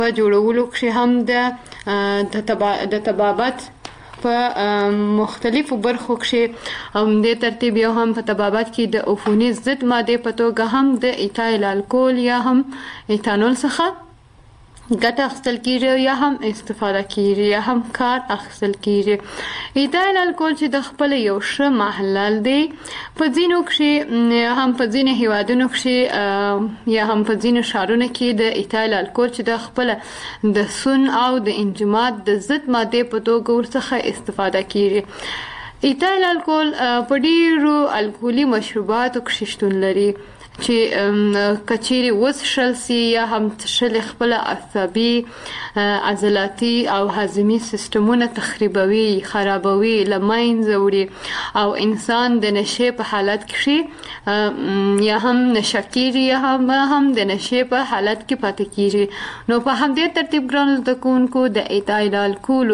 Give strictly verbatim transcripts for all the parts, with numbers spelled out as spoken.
په جوړولو کښې هم د د طبابت په مختلفو برخو کښې او دې ترتیب یو هم په طبابت کې د عفوني ضد مادې په توګه هم د ایتایل الکول یا هم ایتانول څخه ګټه اخیستل کېږي یا هم استفاده کېږي یا هم کار اخیستل کېږي. ایتایل الکول چې د خپل یو ښه محلل دی په ځینو کښې هم په ځینو هیوادونو کښې یا هم په ځینو ښارونو کې د ایتایل الکول چې د خپل د سون او د انجماد د ضد مادې په توګه ورڅخه استفاده کېږي. ایتایل الکول په ډېرو الکولي مشروباتو کښې شتون لري چې کچيري وڅښل سي یا هم څښل خپل عصبي عضلاتي او هضمي سیستمونه تخریبوي خرابوي له منځه وړي او انسان د نشې په حالت کې یا هم نشه کېږي یا هم هم د نشې په حالت کې پاتې کېږي. نو په همدې ترتیب ګرانو زده کوونکو د ایتایل الکولو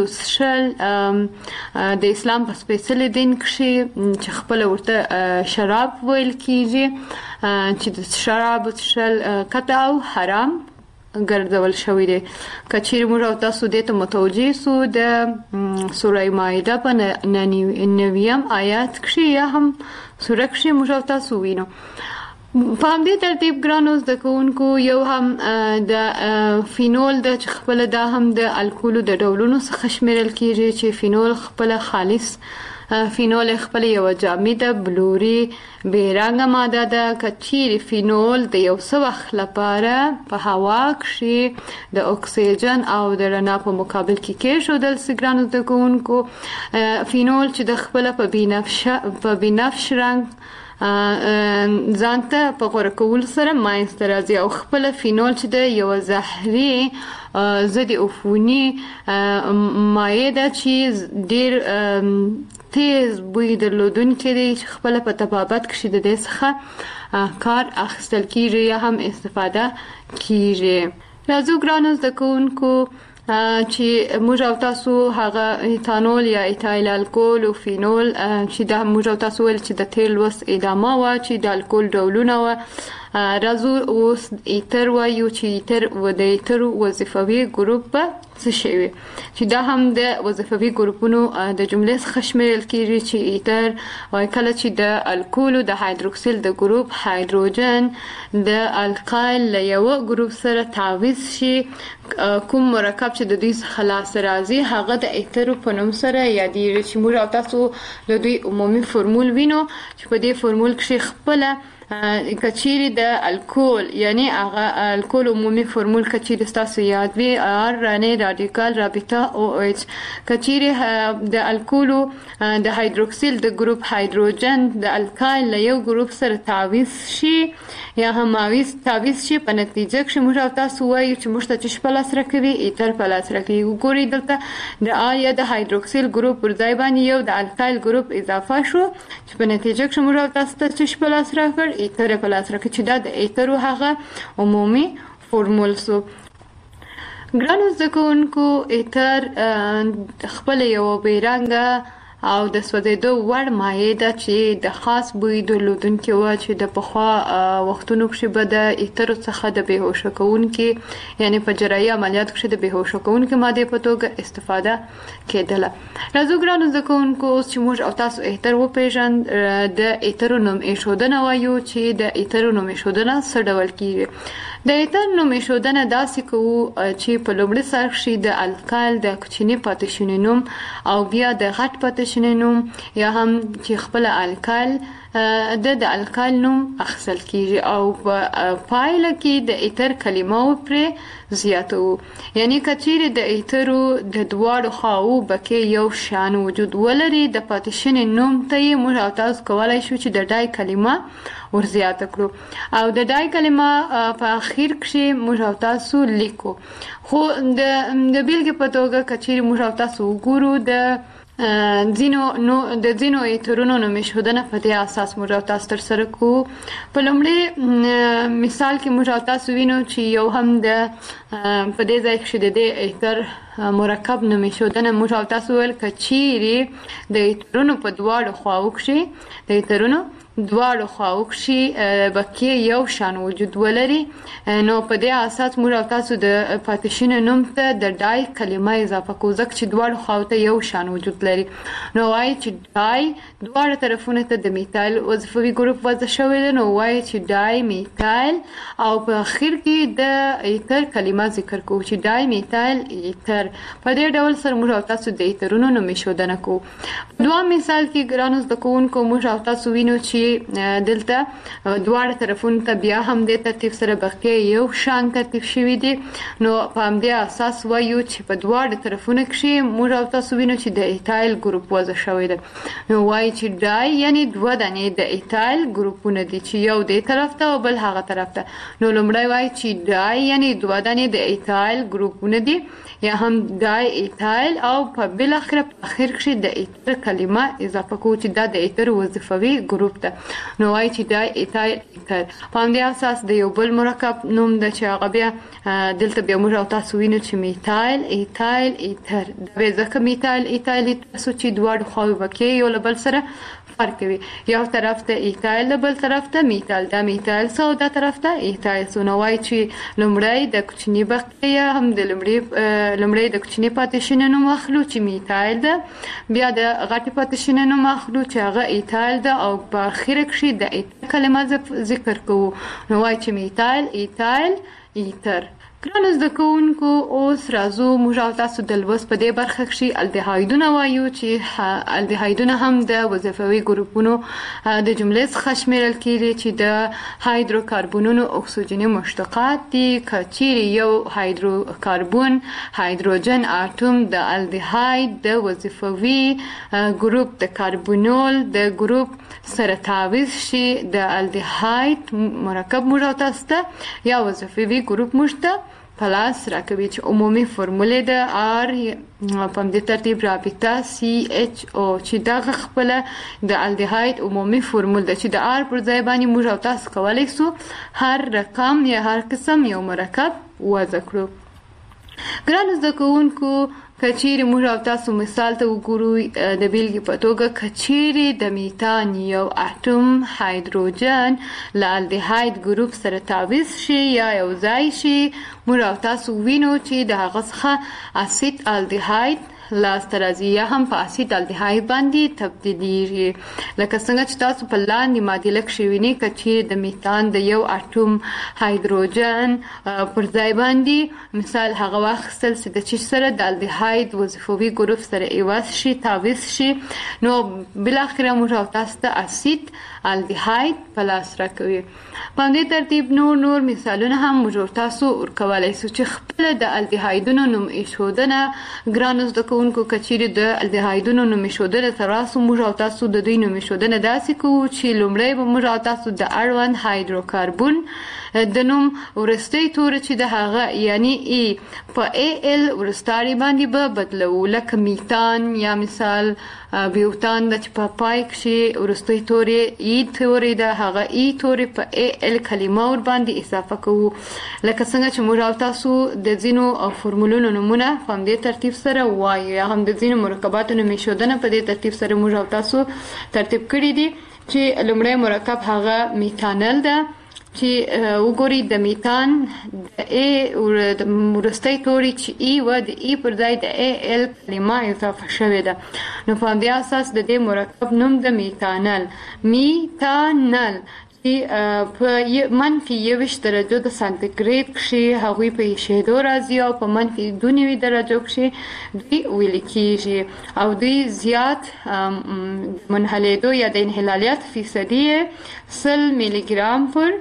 څښل د اسلام په سپېڅلي دین کښې چې خپله ورته شراب ویل کېږي چې د شرابو څښل قطع او حرام ګرځول شوی دی. که چیرې موږ او تاسو دې ته متوجه سو د سوره مائده په نویم آیات کښې یا هم سوره کښې موږ او تاسو وینو. په همدې ترتیب ګرانو زده کوونکو یو هم د فینول د چې خپله دا هم د الکولو د ډولونو څخه شمیرل کېږي چې فینول خپله خالص فینول خپل یو جامده بلوري بې رنګه ماده ده. که چیرې فینول د یو څه وخت لپاره په هوا کښې د اکسیجن او د رڼا په مقابل کې کېښودل سي ګرانو زده کوونکو فینول چې د خپله په بنفش رنګ ځانته په غوره کولو سره منځته راځي او خپله فینول چې د یوه زهري ضد عفوني مایع ده چې ډېر تیز بوی درلودونکی دی چې خپله په طبابت کښې د دې څخه کار اخیستل کېږي یا هم استفاده کېږي. راځو ګرانو زده کوونکو چې موږ او تاسو هغه ایتانول یا ایتایل الکول او فینول چې دا موږ او تاسو ویل چې د تیل لوست ادامه وه چې د الکول ډولونه وه. راځو اوس ایتر وایو چې ایتر و د ایترو وظیفوي ګروپ به څه شی وي چې دا هم د وظیفوي ګروپونو د جملې څخه شمیرل کېږي چې ایتر وایي کله چې د الکولو د هایدروکسیل د ګروپ هایدروجن د القایل له یوه ګروپ سره تعویض شي کوم مرکب چې د دوی څخه لاسته راځي هغه د ایترو په نوم سره یادېږي چې موږ او تاسو د دوی عمومي فرمول وینو چې په دې فرمول کښې خپله که چیرې د الکول یعنی هغه الکول عمومي فرمول که چیرې ستاسو یاد وي آر رانې رادیکال رابطه او ایچ که چیرې د الکولو د هایدروکسیل د ګروپ هایدروجن د الکایل له یو ګروپ سره تعویض شي یا هم تعویض شي په نتیجه کښې موږ او تاسو وایو چې موږ ته چې په لاس راکوي ایتر په لاس راکوي. وګورئ دلته د آ یا د هایدروکسیل ګروپ پر ځای باندې یو د الکایل ګروپ اضافه شو چې په نتیجه کښې موږ او تاسو ته چې په لاس راکړ ایتر په لاس راکړي چې دا د ایترو هغه عمومي فورمول سو. ګرانو زده کوونکو ایتر خپله یوه بې رنګه او د سوځېدو وړ مایع ده چې د خاص بوی درلودونکې وه چې د پخوا وختونو کښې به د ایترو څخه د بېهوشه کوونکې یعنې په جراحي عملیاتو کښې د بېهوشه کوونکې مادې په توګه استفاده کېدله. راځو ګرانو زده کوونکو اوس چې موږ او تاسو ایتر وپېژند د ایترو نوم ایښودنه وایو چې د ایترو نوم ایښودنه څه ډول کېږي. د ایتر نوم ایښودنه داسې کوو چې په لومړي سر کښې د الکایل د کوچني پاتې شوني نوم او بیا د غټ پاتې شوني نوم یا هم چې خپله الکایل د د الکایل نوم اخیستل کېږي او په پایله کې د ایتر کلمه پرې زیاتوو. یعنې که چیرې د ایترو د دواړو خواوو بکې یو شان وجود ولري د پاتې شوني نوم ته یې موږ او تاسو کولی شو چې د ډای کلمه ورزیاته کړو او د ډای کلمه په اخیر کښې موږ او تاسو لیکو. خو د بېلګې په توګه که چیرې موږ او تاسو وګورو د ځینو نو د ځینو ایترونو نوم ایښودنه په دې اساس موږ او تاسو ترسره کوو. په لومړي مثال کې موږ او تاسو وینو چې یو هم د په دې ځای کښې د دې ایتر مرکب نوم ایښودنه موږ او تاسو ویل که چیرې د ایترونو په دواړو خواوو کښې د ایترونو دواړو خواو کښې بقیې یو شان وجود ولري، نو په دې اساس موږ او تاسو د پاتې نوم ته د ډای کلمه اضافه کوو، ځکه چې دواړو خواو ته یو شان وجود لري. نو وایي چې ډای دواړه طرفونه ته د میتایل وظیفوي ګروپ وضع شوی دی، نو وایي چې ډای میتایل، او په اخر کې د ایتر کلمه ذکر کوو چې ډای میتایل ایتر. په دې ډول سره موږ او تاسو د ایترونو نوم ایښودنه کوو. دوام مثال کې ګرانو زده کوونکو موږ او تاسو وینو چې دلته دواړه طرفونو ته بیا هم د ترتیب سره بقیه یو شان ترتیب شوي دي، نو په همدې اساس وایو چې په دواړو طرفونو کښې موږ او تاسو وینو چې د ایتایل ګروپ وضع شوی دی. نو وایي چې ډای یعنی دوه دانې د ایتایل ګروپونه دي چې یو دې طرف ته او بل هغه طرف ته. نو لومړی وایي چې ډای یعنی دوه دانې د ایتایل ګروپونه دي یا هم ډای ایتایل، او په بالاخره په اخر کښې د ایتر کلمه اضافه کوو چې دا د ایتر وظیفوي ګروپ ده. نو وایي چې ډای ایتایل ایتر. په همدې اساس د یو بل مرکب نوم ده چې هغه بیا دلته بیا موږ او تاسو وینو چې میتایل ایتایل ایتر. دا بیا ځکه میتایل ایتایل تاسو چې دواړو خواوې بقیې یو له بل سره فرق کوي، یو طرف ته ایتایل بل طرف ته میتایل، دا میتایل سو دا طرف ته ایتایل سو. نو وایي چې لومړی د کوچني بقیه هم د لومړی د کوچني پاتې نوم اخلو چې میتایل ده، بیا د غټې پاتې نوم اخلو چې هغه ایتایل ده، او په اخره کښې د ایتر کلمه ذکر کوو. نو وایي چې میتایل ایتایل ایتر. ګرانو زده کوونکو اوس راځو موږ او تاسو د لوست په دې برخه کښې الدهایدونه وایو چې الدهایدونه هم د وظیفوي ګروپونو د جملې څخه شمیرل کېږي چې د هایدروکاربونونو اکسیجني مشتقات دي. که چیرې یو هایدروکاربون هایدروجن اتوم د الدهاید د وظیفوي ګروپ د کاربونول د ګروپ سره تعویض شي، د الدهاید مرکب موږ او تاسو ته یا وظیفوي ګروپ موږ ته پلاس راکوي چې عمومي فرمولې د آر په همدې ترتیب رابطه سی ایچ او چې دغه خپله د الدهاید عمومي فرمول ده چې د آر پر ځای باندې موږ او تاسو کولی سو هر رقم یا هر قسم یو مرکب وضع کړو. ګرانو زده کوونکو که چیرې موږ او تاسو مثال ته وګورو د بیلګې په توګه که چیرې د میتان یو اتوم هایدروجن له الدهاید ګروپ سره تعویض شي یا یو ځای شي، موږ او تاسو وینو چې د هغه څخه اسید الدهاید لاسته راځي یا هم په اسید الدهاید باندې تبدیلیږي. لکه څنګه چې تاسو په لاندې معادله کښې وینئ که چیرې د میتان د یو اتوم هایدروجن پر ځای باندې مثال هغه واخیستل چې د چی سره د الدهاید وظیفوي ګروپ سره عوض شي تعویض شي، نو بالاخره موږ او تاسو ته اسید الدهاید په لاس راکوي. په همدې ترتیب نور نور مثالونه هم موږ او تاسو ورکولی سو چې خپله د الدهایدونو نوم ایښودنه ګرانو زده کوونکو که چیرې د الدهایدونو نوم ایښودنې ته راسو موږ او تاسو د دوی نوم ایښودنه داسې کوو چې لومړی به موږ او تاسو د اړوند هایدروکاربون د نوم وروستی توری چې د هغه یعنی ای په ای ال وروستاړي باندې به بدلوو، لکه میتان یا مثال بیوتان د چې په پای کښې وروستی توری ای توری د هغه ای توری په ای ال کلمه ور باندې اضافه کوو. لکه څنګه چې موږ او تاسو د ځینو فرمولونو نومونه په همدې ترتیب سره وایو یا هم د ځینو مرکباتو نوم ایښودنه په دې ترتیب سره موږ او تاسو ترتیب کړي دي چې لومړی مرکب هغه میتانل ده چې وګورئ د میتان د ای وروستی توری چې ای و د ای پر ځای د ای ال کلمه اضافه شوې ده، نو په همدې اساس د دې مرکب نوم د میتانل میتانل چې په منفي یوویشت درجو د سانتیګریډ کښې هغوی په ایښېدو راځي او په منفي دوه نوي درجو کښې دوی ویلې کېږي او دوی زیات منحلېدو یا د انحلالیت فیصدي سل میلي ګرام پر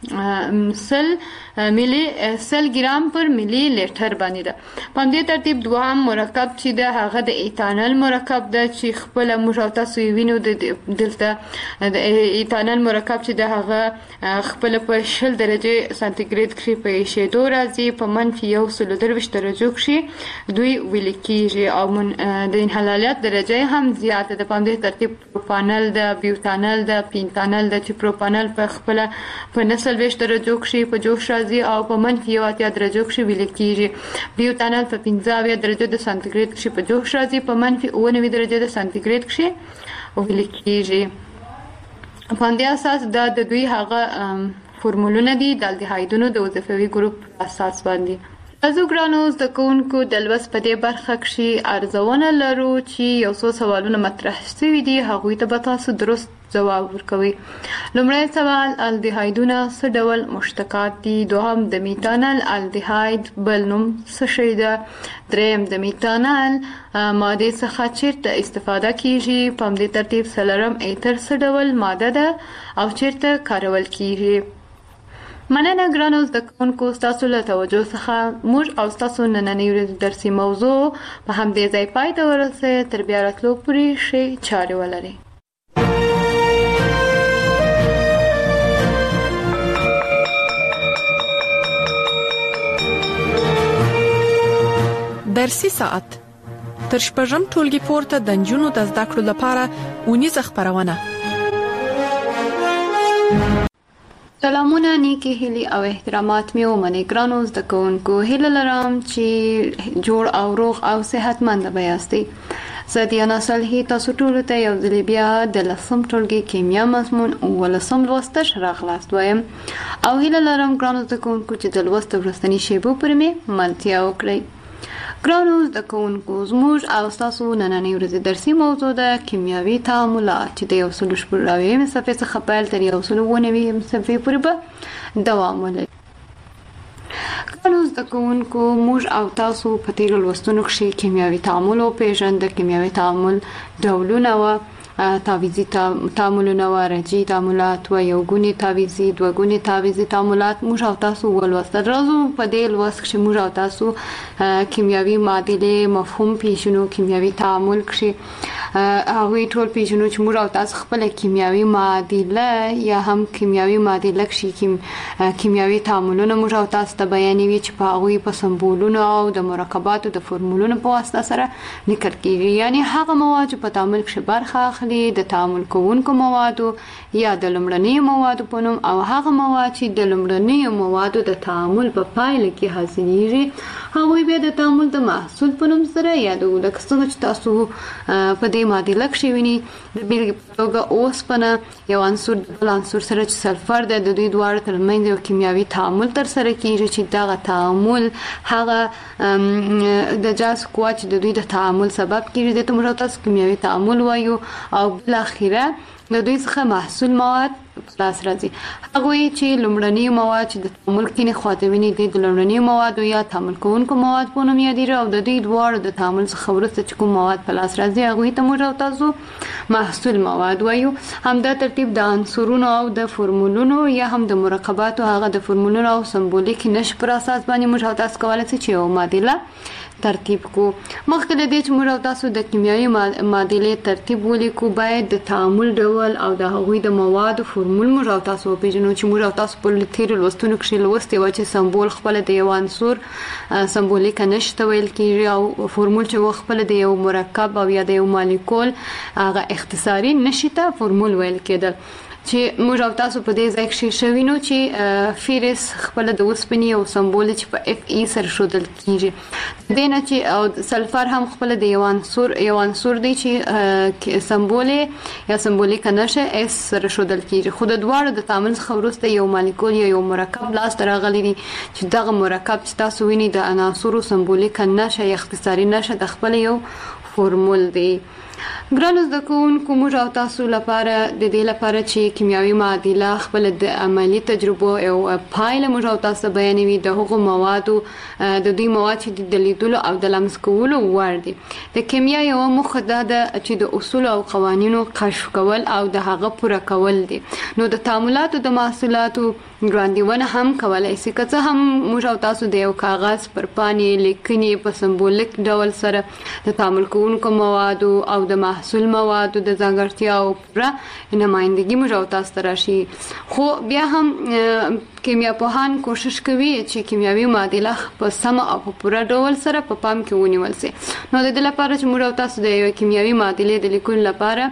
سل ملي سل ګرام پر ملي لیټر باندې ده. په همدې ترتیب دوهم مرکب چې ده هغه د ایتانل مرکب ده چې خپله موږ او تاسو یې وینو دلته د ایتانل مرکب چې ده هغه خپله په شل درجې سانتیګریډ کښې په ایښېدو راځي، په منفي یو سلو درویشت درجو کښې دوی ویلې کېږي او د انحلالیت درجه یې هم زیاته ده. په همدې ترتیب پروپانل ده، بیوتانل ده، پینتانل ده چې پروپانل په خپله په نه څلوېښت درجو کښې په جوش راځي او په منفي یو اتیا درجو کښې ویلې کېږي. بیوتانل په پنځه اویا درجو د سانتیګریډ کښې په جوش راځي، په منفي اوه نوي درجو د سانتیګریډ کښې ویلې کېږي. په همدې اساس دا د دوی هغه فورمولونه دي د الډیهایدونو د وظیفوي ګروپ اساس باندې. تاسو ګرانو زده کوونکو د لوست په دې برخه کې ارزونه لرو چې یو څو سوالونه مطرح شوي دي، هغوی ته به تاسو درست جواب ورکوي. لومړی سوال، الډیهایدونه څه ډول مشتقات دي؟ دوهم، د میتانل الډیهاید بل نوم څه شی ده؟ دریم، د میتانل ماده څخه چیرته استفاده کیږي؟ په همدې ترتیب څلورم، ایتر څه ډول ماده ده او چیرته کارول کیږي؟ مننه ګرانو زده کوونکو، ستاسو له توجه څخه موږ او ستاسو نننۍ ورځې درسي موضوع په همدې ځای پای ته ورسوي. تر بیا راتلو پورې ښې چارې ولرئ. درسي ساعت تر شپږم ټولګي پورته د نجونو د زده کړو لپاره اونیزه خبرونه. سلامونه، نیکی هیلي او احترامات مې ومنئ ګرانو زده کوونکو. هیله لرم چې جوړ او روغ او صحتمند به یاستئ. زه دیانا صالحي تاسو ټولو ته یو ځل بیا د لسم ټولګي کیمیا مضمون ولسم لوست راغلاست وایم او هیله لرم ګرانو زده کوونکو چې د لوست وروستنی شیبو پر مې ملتیا وکړئ. ګرانو زده کوونکو، زموږ او ستاسو نننۍ ورځې درسي موضوع ده کیمیاوي تعاملات چې د یو سل شپږ اویایم صفحې څخه پیل تر یو سل اووه نوي صفحې پورې به دوام ولري. ګرانو زده کوونکو، موږ او تاسو په تیرو لوستونو کې کیمیاوي تعامل وپېژند. د کیمیاوي تعامل ډولونه و تعویضي تعاملونه و رجعي تعاملات و یو ګوني تعویضي، دوه ګوني تعویضي تعاملات موږ او تاسو ولوستل. راځو په دې لوست کې موږ او تاسو کیمیاوي معادلې مفهوم پیژنو. کیمیاوي تعامل کې هغه ټول پیژنو چې موږ او تاسو خپل کیمیاوي معادله یا هم کیمیاوي معادله کې کیمیاوي تعاملونه موږ او تاسو ته بیانوي چې په هغه په سمبولونو او د مرکباتو د فورمولونو په واسطه سره لیکل کیږي. یعنی هغه مواد چې په تعامل کې برخه د تعامل کوونکو موادو یا د لومړنیو موادو په نوم او هغه مواد چې د لومړنیو موادو د تعامل په پایله کې حاصلېږي هغوی بیا د تعامل د محصول په نوم سره یادوو. لکه څنګه چې تاسو په دې معادله کې وینئ د بیلګې په توګه اوسپنه یو عنصر د بل عنصر سره چې سلفر ده، د دوی دواړو ترمنځ یو کیمیاوي تعامل ترسره کیږي چې دغه تعامل هغه د جاز قوه چې د دوی د تعامل سبب کیږي د موږ تاسو کیمیاوي تعامل وایو او بل اخیره د دوی څخه محصول مواد خلاص راځي. هغه چې لومړنی مواد چې د تعامل کې خواته ویني د لومړنی مواد یا تعامل کوونکو مواد په نوم یادېږي او د دوی دواړو د تعامل څخه وروسته چې کوم مواد خلاص راځي هغه ته موږ تاسو محصول مواد وایو. همدا ترتیب د عنصرونو او د فورمولونو یا هم د مرکباتو هغه د فورمولونو او سمبولیک نش پر اساس باندې موږ تاسو کولای شئ چې یو معادله ترتیب کو. مخکې له دې چې موږ تاسو د کیمیاوي معادلې ترتیب ولیکو باید د تعامل ډول او د هغوی د موادو فورمول موږ تاسو پیژنو چې موږ تاسو په تیر لوستونو کې لوستي و چې سمبول خپل د یو عنصر سمبولیک نشته ویل کیږي او فورمول چې خپل د یو مرکب او یا د یو مالیکول هغه اختصاري نشته فورمول ویل کېدل چې موږ او تاسو په دې ځای کې شوینو چې فیرس خپل د اوسپنې او سمبول چې په اف ای سره شودل کیږي دینه چې او سلفر هم خپل د یو عنصر یو عنصر دی چې سمبول یا سمبولیک نشه اس سره شودل کیږي. خو د دواړو د تعامل څخه وروسته یو مالیکول یا یو مرکب لاس ته راغلی دی چې دغه مرکب چې تاسو وینئ د عناصرو سمبولیک نشه یا اختصاري نشه د خپل یو فورمول دی. ګرانو زده کوونکو، موږ او تاسو لپاره د دې لپاره چې کیمیاوي معادله خپل د عملی تجربو او پایله موږ او تاسو بیانوي د هغو موادو د دوی مواد چې د لیدلو او د لمس کولو وړ دي. د کیمیا یو موخه دا ده چې د اصول او قوانینو کشف کول او د هغه پوره کول دي. نو د تعاملاتو د محصولاتو وړاندوینه هم کولای شي. که څه هم موږ او تاسو د یو کاغذ پر پاڼې لیکنې په سمبولیک ډول سره د تعامل کوونکو موادو او د محصول موادو د ځانګړتیاو پوره نمائندګي موږ او تاسو ته راشي. خو بیا هم کیمیا پوهان کوشش کوي چې کیمیاوي معادله په سمه او په پوره ډول سره په پام کې ونیول شي. نو د دې لپاره چې موږ او تاسو د یو کیمیاوي معادلې د لیکلو لپاره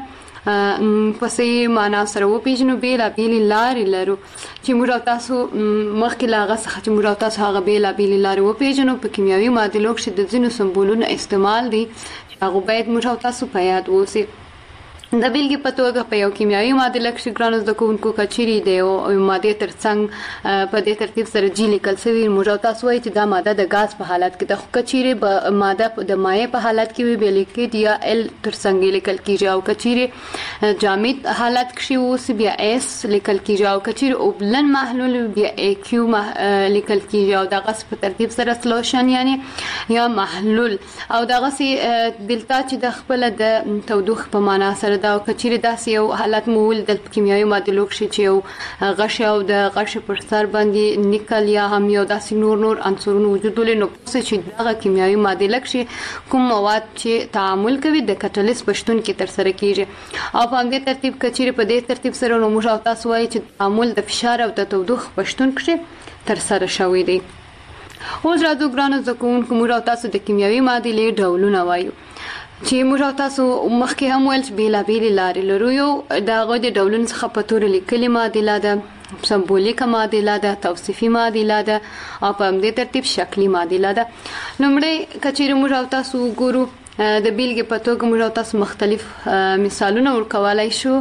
په صحیح معنا سره وپیژنو بیلابېلې لارې لرو چې موږ او تاسو مخکې له هغه څخه چې موږ او تاسو هغه بیلابېلې لارې وپیژنو په کیمیاوي معادلو کې د ځینو سمبولونو استعمال دي هغه باید موږ او تاسو په یاد ووسي. د بیلګې په توګه په یو کیمیاوي معادله کې ګرانو زده کوونکو کچيري دی او ماده ترڅنګ په دې ترتیب سره جی لیکل شوی موږ تاسو وایي چې دا ماده د غاز په حالت کې د کچيري په ماده د مایع په حالت کې وی به لیکل یا ال ترڅنګ لیکل کیږي او کچيري جامد حالت کې اوس بیا اس لیکل کیږي او کچيري او بلن محلول بیا ای کیو لیکل کیږي او د غاز په ترتیب سره سولوشن یعنی یا محلول او دغه سي دلته چې د خپل د تودوخه په معنا سره دا کچيري داسې یو حالت مول د کیمیاوي معادلو کې چې یو غش او د غش پر سر باندې نیکل یا هم یو داسې نور نور عنصرونه وجود لري نو چې دغه کیمیاوي معادله کې کوم مواد چې تعامل کوي د کټالیس پښتون کې تر سره کیږي او په همدې ترتیب کچيري په دې ترتیب سره نو موږ تاسو وایي چې تعامل د فشار او د تودوخه پښتون کې تر سره شوی دی. اوس راځو ګرانو زده کوونکو موږ تاسو د کیمیاوي معادلې ډولونه وایو چې موږ تاسو مخکې هم ویل چې بیلابیل لارې لرو یو دغه د ډولونو څخه په تور لیکلي معادله ده سمبولیک معادله ده توصیفي معادله ده او په همدې ترتیب شکلی معادله ده. لومړی کچېرې موږ تاسو ګورو د بیلګې په توګه موږ تاسو مختلف مثالونه ورکولای شو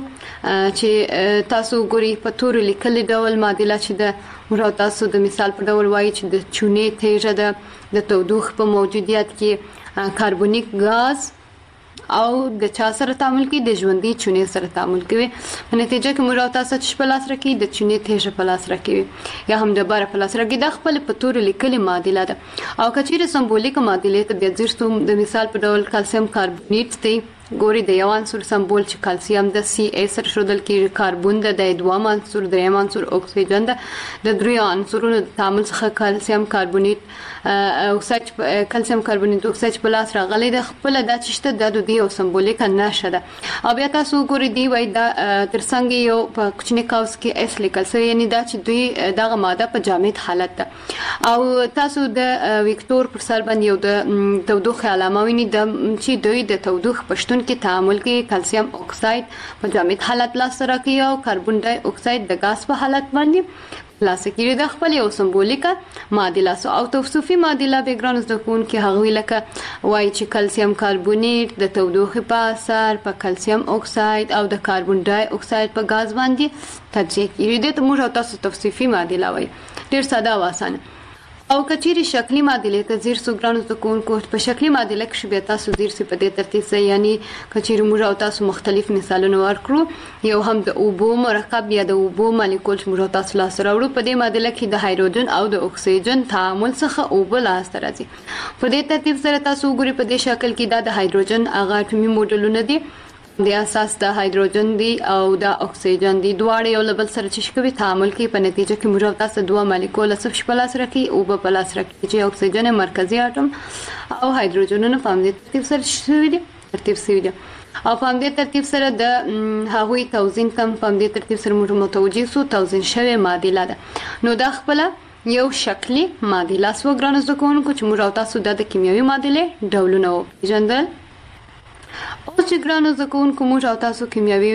چې تاسو ګوري په تور لیکلي ډول معادله چې د موږ تاسو د مثال په ډول وایي چې د چونې تیږه ده د تودوخه په موجودیت کې کاربونیک غاز او د چا سره تعامل کوي د ژوندۍ چونې سره تعامل کوي په نتیجه کې موږ تاسو چې په لاس راکې د چونې تیږه په لاس راکې یا هم د بار په لاس راکې د خپل په تور لیکلي معادله ده او کچېره سمبولیک معادله ته بیا ځرستو د مثال په ډول کلسیم کاربونیټ دی ګوري د یو عنصر سمبول چې کلسیم د سی ای سره شودل کې کاربون د دوه عنصر دریم عنصر اکسیجن د درې عنصرونو تعامل څخه کلسیم کاربونیټ اکساید کلسیم کاربونیټ اکساید په لاس راغلي د خپل د چشته د دوی او سمبولیک نشه ده او بیا تاسو ګوري دی وای دا ترڅنګ یو په کوچنی کاوس کې اس لیکل سوی یعنی دا چې دوی دغه ماده په جامد حالت ده او تاسو د وکتور پر سر باندې یو د تودوخه علامه ویني د چې دوی د تودوخه پښتون کې تعامل کې کلسیم اکساید په جامد حالت لاس سره کوي او کاربن ډای اکساید د غاز په حالت باندې لاسکیری د خپل یو سمبولیکه معادله سو او توصیفي معادله به ګرانز د کون کې هغوی لکه وای چې کلسیم کاربونیټ د تودوخه په اثر په کلسیم اکساید او د کاربن ډای اکساید په غاز باندې تجزیه کیږي د موږ تاسو توصیفي معادله وای ډیر ساده او اسانه او کچيري شکلی معادله ته زیر سو ګرانو د کون کو په شکلی معادله کې به تاسو زیر سي په دې ترتیب سره یعنی کچيري موږ تاسو مختلف مثالونه ورکړو یو هم د اوبو مرکب یا د اوبو مالیکول چې موږ تاسو لاس راوړو په دې معادله کې د هایدروجن او د اکسیجن تعامل څخه اوبو لاس راځي په دې ترتیب سره تاسو ګوري په دې شکل کې د هایدروجن هغه اټومي موډلونه دي د اساس د هایدروجن دی او د اکسیجن دی دواړه یو بل سره چې کوي تعامل کوي په نتیجه کې موږ تاسو دوه مالیکول صرف په لاس راکې او په لاس راکې چې اکسیجن مرکزی اټوم او هایدروجنونه په همدې ترتیب سره شوي دي ترتیب شوي دي او په همدې ترتیب سره د هغوی توزین کم په همدې ترتیب سره موږ متوجه سو توزین شوی معادله ده نو دا خپل یو شکلی معادله سو ګرانو زده کوونکو چې موږ تاسو د کیمیاوي معادلې ډولونه وپېژندل او چې ګرانو زده کوونکو موږ او تاسو کیمیاوي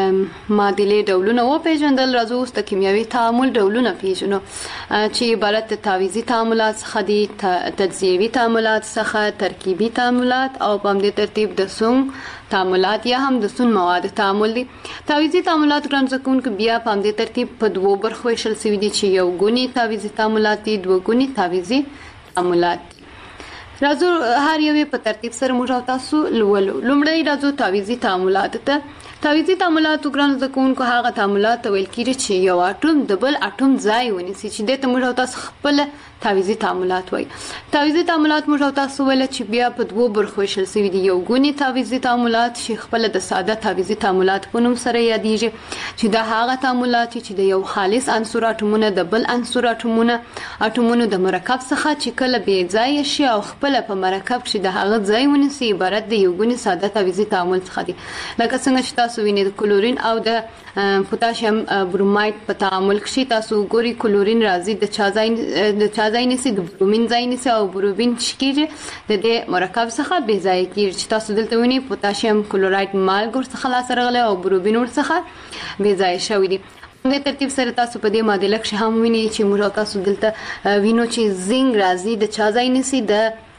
معادلې ډولونه وپېژندل راځو اوس د کیمیاوي تعامل ډولونه پیژنو چې عبارت د تعویضي تعاملات څخه دي تجزیوي تعاملات څخه ترکیبي تعاملات او په همدې ترتیب د سون تعاملات یا هم د سون مواد تعامل دي تعویضي تعاملات ګرانو زده کوونکو بیا په همدې ترتیب په دوو برخو ویشل شوي دي چې یو ګوني تعویضي تعاملات دي دوه ګوني تعویضي تعاملات دي راځو هر یو په ترتیب سره موږ تاسو لولو لومړی راځو تعویضي تعاملات ته تعویضي تعاملات ګرانو زده کوونکو هغه تعاملات ویل کیږي چې یو اټوم د بل اټوم ځای ونیسي چې د ته موږ تاسو خپل تعویضي تعاملات وایي تعویضي تعاملات موږ تاسو ول چې بیا په دوه برخو ویشل شوي دي یو ګوني تعویضي تعاملات چې خپل د ساده تعویضي تعاملات په نوم سره یادېږي چې دا هغه تعاملات چې د یو خالص عنصر اټومونه د بل عنصر اټومونه اټومونو د مرکب څخه چې کله بې ځای شي او خپل په مرکب چې د هغه ځای ونیسي عبارت د یو ګوني ساده تعویضي تعامل څخه دي لکه څنګه چې تاسو وینئ د کلورین او د پوتاشیم برومایډ په تعامل کې تاسو ګوري کلورین راځي د چا ځای د چا ځای نسی د برومین ځای نسی او برومین شکیږي د دې مرکب څخه بې ځای کیږي چې تاسو دلته وینئ پوتاشیم کلورایډ مالګ ورڅخه لاس راغلی او برومین ورڅخه بې ځای شوی دی د ترتیب سره تاسو په دې معادله کې هم وینئ چې موږ تاسو دلته وینو چې زنګ راځي د چا ځای نسی د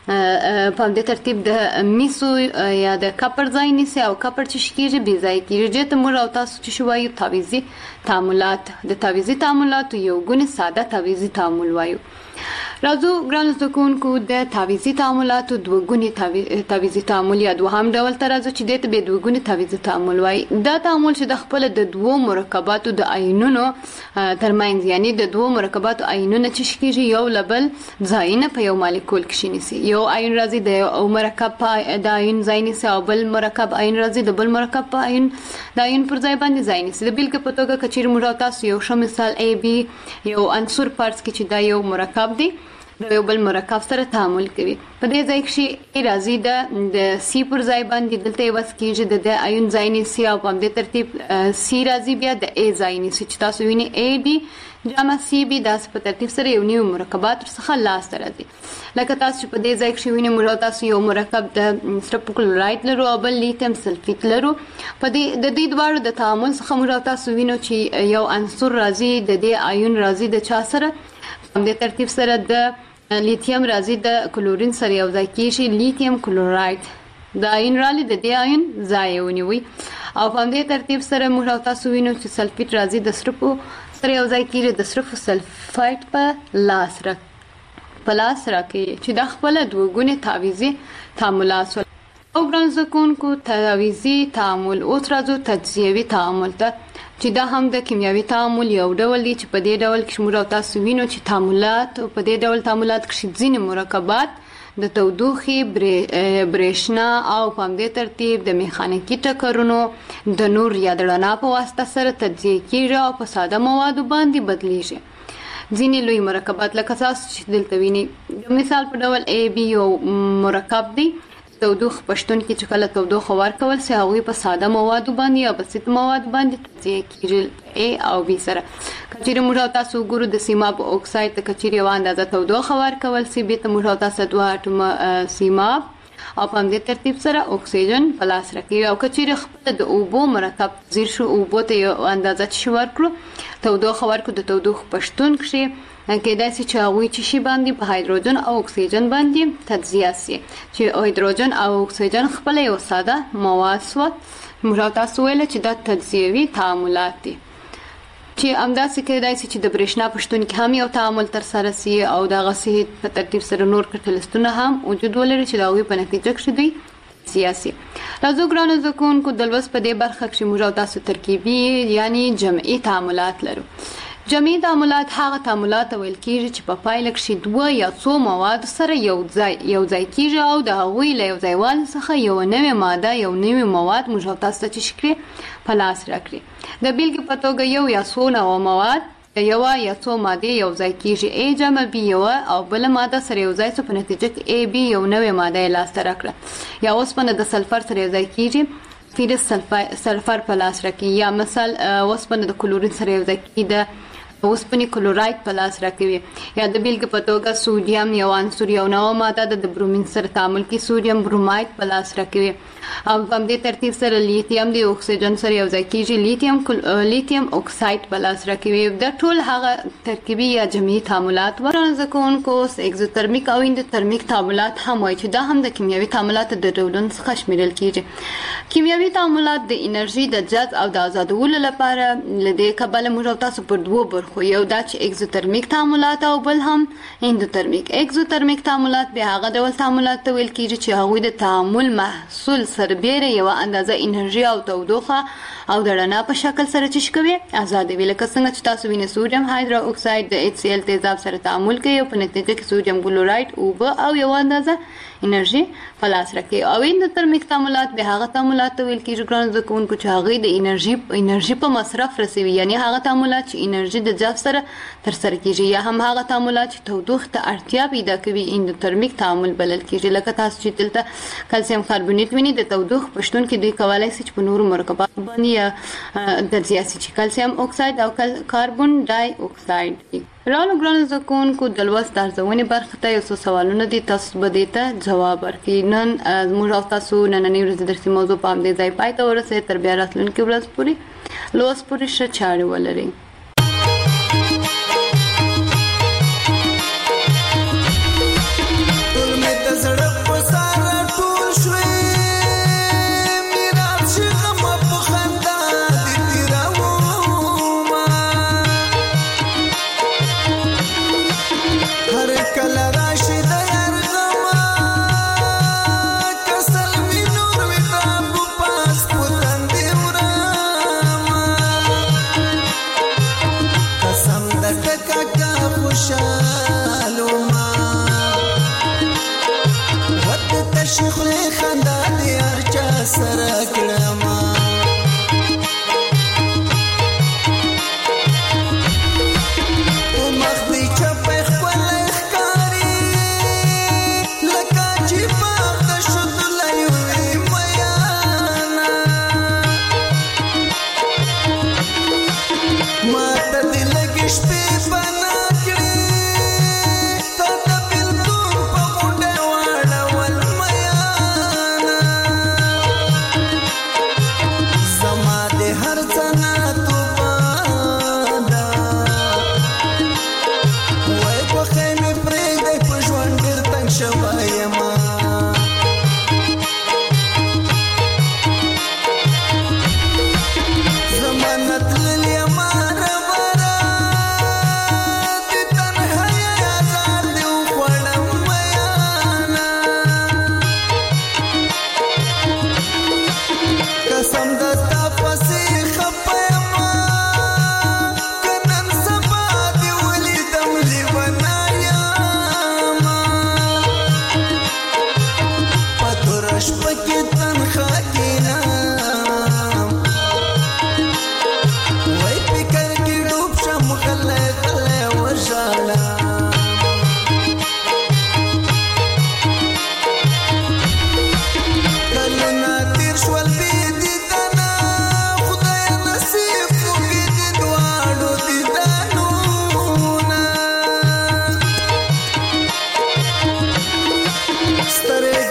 په دې ترتیب د میسو یا د کپر ځای نیسي او کپر چې شکیږي بي ځای کیږي ته موږ او تاسو چې شوایو تعویزي تعاملات د تعویزي تعاملات یو ګونه ساده تعویزي تعامل وایو. راځو ګران زده کوونکو د تعویزي تعاملاتو دوه ګوني تعویزي تعامل یا دوهم ډول ته راځو چې د به دوه ګوني تعویزي تعامل وایي. دا تعامل چې د خپل د دوه مرکباتو د آیونونو ترمنځ یعنی د دوه مرکباتو آیونونه چې شکیږي یو لبل ځایونه په یو مالیکول کې شینسي. یو آیون راځي د یو مرکب په د آیون ځای نیسي او بل مرکب آیون راځي د بل مرکب په آیون د آیون پر ځای باندې ځای نیسي. د بیلګې په توګه کچیر موږ تاسو یو ښه مثال ای بي یو عنصر فرض کړئ چې دا یو مرکب دی د یو بل مرکب سره تعامل کوي. په دې ځای کې ای راځي د د سی پر ځای باندې دلته یو کېږي د آیون ځای نیسي او په دې ترتیب سی راځي بیا د ای ځای نیسي چې تاسو وینئ ای بي جمع سی بي داس په ترتیب سره یو نیو مرکبات څخه لاس راځي. لکه تاسو په دې ځای کې وینئ موږ تاسو یو مرکب د سټپ کلورایډ لرو او بل لیتیم سلفیت لرو. په دې د دې دواړو د تعامل څخه موږ تاسو وینئ چې یو عنصر راځي د دې آیون راځي د چا سره په دې ترتیب سره د لیتیم راځي د کلورین سره یو ځای کیږي لیتیم کلورایډ د آیون راځي د دې آیون ځای ونیوي او په دې ترتیب سره موږ تاسو وینئ چې سلفیت راځي د سټپ سره یو ځای کیږي د سټپ سلفایډ په لاس را په لاس را کې چې د خپل دوه ګوني تعویزي تعاملات او ګران زده کوونکو تعویزي تعامل او ترازو تجزیوي تعامل ته چې دا هم د کیمیاوي تعامل یو ډول دی چې په دې ډول کې موږ تاسو وینو چې تعاملات په دې ډول تعاملات کې ځینې مرکبات د تودوخې برېښنا او په دې ترتیب د میخانیکي ټکرونو د نور یا د رڼا په واسطه سره تجزیه کیږي او په ساده موادو باندې بدلیږي. ځینې لوی مرکبات لکه تاسو چې دلته وینئ د مثال په ډول ای بي یو مرکب دی تودوخه پښتون کې چې کله تودوخه ورکول سي هغه په ساده موادو باندې او بسیط مواد باندې تجزیه کیږي ا او بي سره. کچېره موږ تاسو ګورو د سیماب اکساید ته کچېره و اندازه تودوخه ورکول سي به ته موږ تاسو دوه اټوم سیماب او په دې ترتیب سره اکسیجن پلاس راکوي او کچېره خپل د اوبو مرکب زیر شو اوبو ته یو اندازه چې ورکړو تودوخه ورکړو د تودوخه پښتون کې کېدای شي چې هغوی چې شي باندې په هایدروجن او اکسیجن باندې تجزیه شي چې هایدروجن او اکسیجن خپل یو ساده مواد سو موږ تاسو ویل چې دا تجزیوي تعاملات دي چې همداسې کېدای شي چې د برېښنا پښتون کې هم یو تعامل تر سره شي او دا غسي په ترتیب سره نور کټلستونه هم وجود ولري چې دا هغوی په نتیجه کې دوی سیاسي. راځو ګرانو زده کوونکو د لوست په دې برخه کې موږ تاسو ترکیبي یعنی جمعي تعاملات لرو. جمعي تعاملات هغه تعاملات ویل کیږي چې په پایله کې دوه یا څو مواد سره یو ځای یو ځای کیږي او د هغوی له یو ځایوالي څخه یو نوې ماده یو نوې مواد موږ تاسو ته شکرې په لاس راکړي. د بیلګې په توګه یو یا څو نوې مواد یو یا څو ماده یو ځای کیږي ا جمع بي یو او بل ماده سره یو ځای څه په نتیجه کې ا بي یو نوې ماده لاس ته راکړه یا اوسپنه د سلفر سره یو ځای کیږي فیرس سلفر په لاس راکړي یا مثال اوسپنه د کلورین سره یو ځای کیږي اوسپنې کلورایډ په لاس راکوي یا د بیلګې په توګه سوډیم یو عنصر یو نوې ماده د برومین سره تعامل کوي سوډیم برومایډ په لاس راکوي او په دې ترتیب سره لیتیم د اکسیجن سره یو ځای کیږي لیتیم لیتیم اکساید په لاس راکوي. د ټول هغه ترکیبي یا جمعي تعاملات ورنه ځکهونکو اگزوترمیک او اندوترمیک تعاملات هم وایي چې دا هم د کیمیاوي تعاملاتو د ډولونو څخه شمیرل کیږي. کیمیاوي تعاملات د انرژي د جذب او د آزادولو لپاره لدې کبله موږ تاسو پر دوه برخو خو یو دا چې اگزوترمیک تعاملات او بل هم اندوترمیک. اگزوترمیک تعاملات به هغه ډول تعاملات ته ویل کیږي چې هغوی د تعامل محصول سربېره یو اندازه انرژي او تودوخه او د رڼا په شکل سره چې کوي آزادوي. لکه څنګه چې تاسو وینئ سوډیم هایدرو اکساید د ایچ سی ال تیزاب سره تعامل کوي او په نتیجه کې سوډیم کلورایډ اوبه او یو اندازه انرژي په لاس راکوي. او اندوترمیک تعاملات به هغه تعاملات ته ویل کیږي ګران زده کوونکو چې هغوی د انرژي انرژي په مصرف رسوي یعنی هغه تعاملات چې انرژي د جذب سره تر سره کیږي یا هم هغه تعاملات چې تودوخه ته اړتیا پیدا کوي اندوترمیک تعامل بلل کیږي. لکه تاسو چې دلته کلسیم کاربونیټ وینئ د تودوخه پښتون کې دوی کولای شي چې په نورو مرکبات باندې د زیاتې چې کلسیم اکساید او کاربن ډای اکساید. رالو ګرانو زده کوونکو د لوست د ارزونې برخه ته یو څو سوالونه دي تاسو به دې ته جواب ورکړئ. نن موږ او تاسو نننۍ ورځ درسي موضوع په همدې ځای پای ته ورسوي. تر بیا راتلونکې ورځ پورې لوست پورې ښه چارې ولرئ. زړه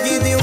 زړګي دی